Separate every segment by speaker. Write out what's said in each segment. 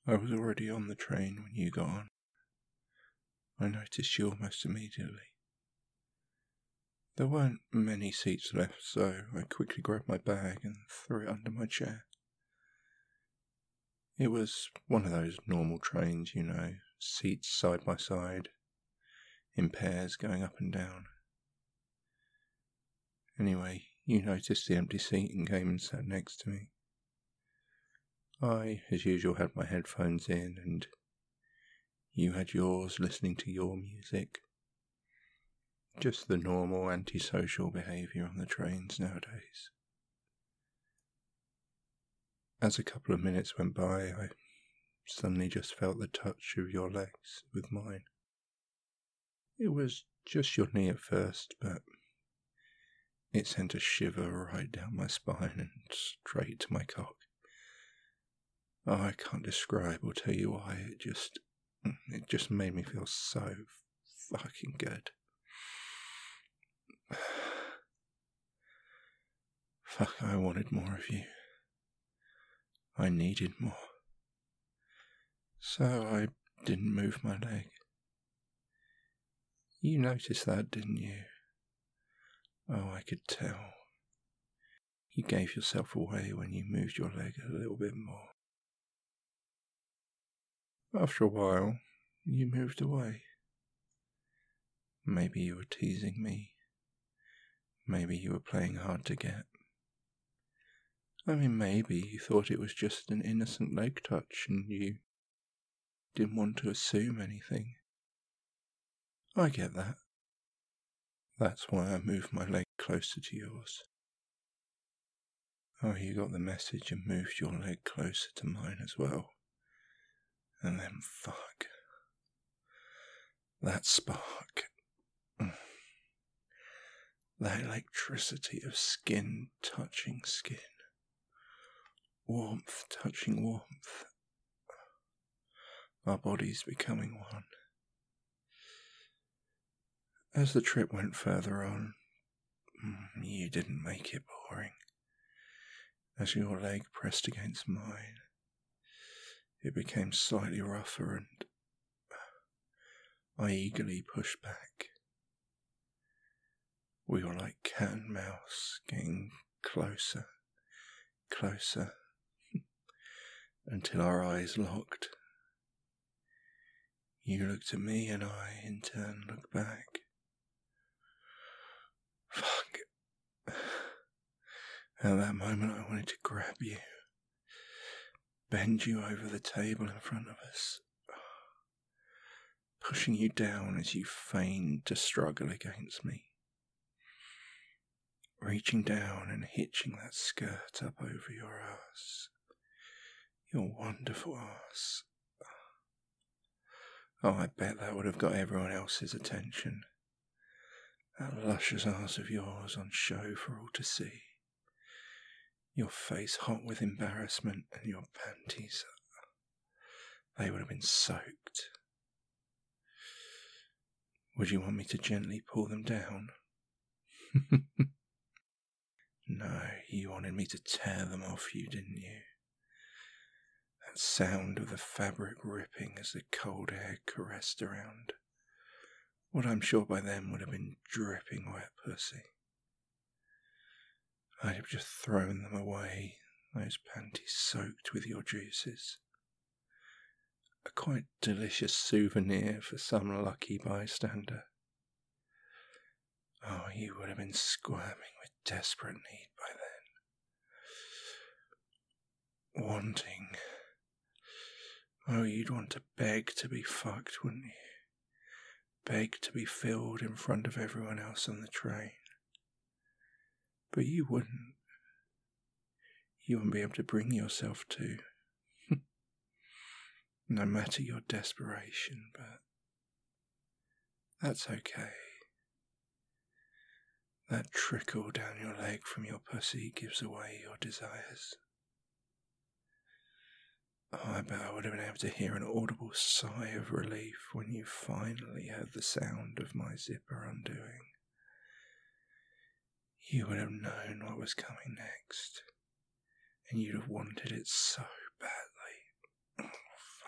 Speaker 1: I was already on the train when you got on. I noticed you almost immediately. There weren't many seats left, so I quickly grabbed my bag and threw it under my chair. It was one of those normal trains, seats side by side, in pairs going up and down. Anyway, you noticed the empty seat and came and sat next to me. I, as usual, had my headphones in, and you had yours, listening to your music. Just the normal antisocial behaviour on the trains nowadays. As a couple of minutes went by, I suddenly just felt the touch of your legs with mine. It was just your knee at first, but it sent a shiver right down my spine and straight to my cock. Oh, I can't describe or tell you why, it just made me feel so fucking good. Fuck, I wanted more of you. I needed more. So I didn't move my leg. You noticed that, didn't you? Oh, I could tell. You gave yourself away when you moved your leg a little bit more. After a while, you moved away. Maybe you were teasing me. Maybe you were playing hard to get. Maybe you thought it was just an innocent leg touch and you didn't want to assume anything. I get that. That's why I moved my leg closer to yours. Oh, you got the message and moved your leg closer to mine as well. And then fuck. That spark. That electricity of skin touching skin. Warmth touching warmth. Our bodies becoming one. As the trip went further on, you didn't make it boring. As your leg pressed against mine, it became slightly rougher and I eagerly pushed back. We were like cat and mouse, getting closer, closer, until our eyes locked. You looked at me and I, in turn, looked back. Fuck. At that moment I wanted to grab you, bend you over the table in front of us, pushing you down as you feigned to struggle against me. Reaching down and hitching that skirt up over your ass. Your wonderful ass. Oh, I bet that would have got everyone else's attention. That luscious ass of yours on show for all to see. Your face hot with embarrassment and your panties, they would have been soaked. Would you want me to gently pull them down? No, you wanted me to tear them off you, didn't you? That sound of the fabric ripping as the cold air caressed around what I'm sure by then would have been dripping wet pussy. I'd have just thrown them away, those panties soaked with your juices. A quite delicious souvenir for some lucky bystander. Oh, you would have been squirming with desperate need by then. Wanting. Oh, you'd want to beg to be fucked, wouldn't you? Beg to be filled in front of everyone else on the train. But you wouldn't. You wouldn't be able to bring yourself to. No matter your desperation, but that's okay. That trickle down your leg from your pussy gives away your desires. Oh, I bet I would have been able to hear an audible sigh of relief when you finally heard the sound of my zipper undoing. You would have known what was coming next, and you'd have wanted it so badly. Oh,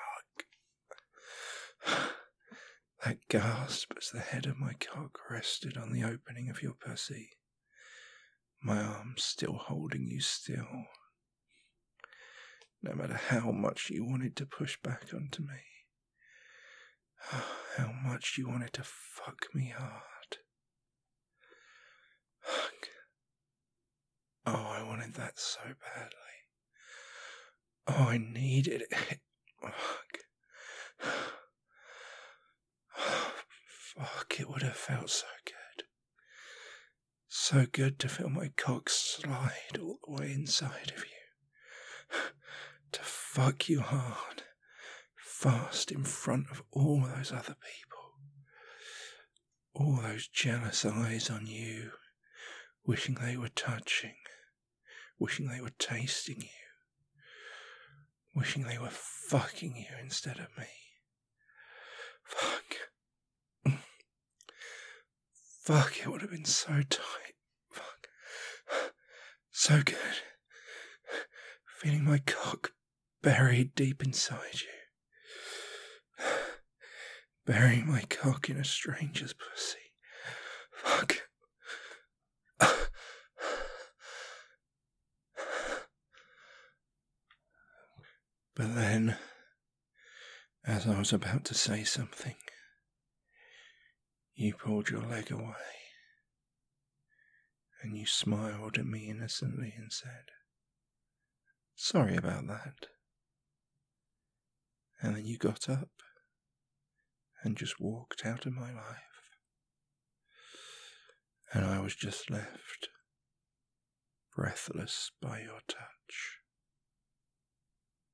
Speaker 1: That gasp as the head of my cock rested on the opening of your pussy, my arms still holding you still, no matter how much you wanted to push back onto me, how much you wanted to fuck me hard. Oh, I wanted that so badly. Oh, I needed it. Fuck, it would have felt so good. So good to feel my cock slide all the way inside of you. To fuck you hard, fast in front of all those other people. All those jealous eyes on you, wishing they were touching, wishing they were tasting you, wishing they were fucking you instead of me. Fuck. Fuck, it would have been so tight. Fuck. So good. Feeling my cock buried deep inside you. Burying my cock in a stranger's pussy. Fuck. But then, as I was about to say something, you pulled your leg away, and you smiled at me innocently and said, "Sorry about that." And then you got up and just walked out of my life. And I was just left, breathless by your touch.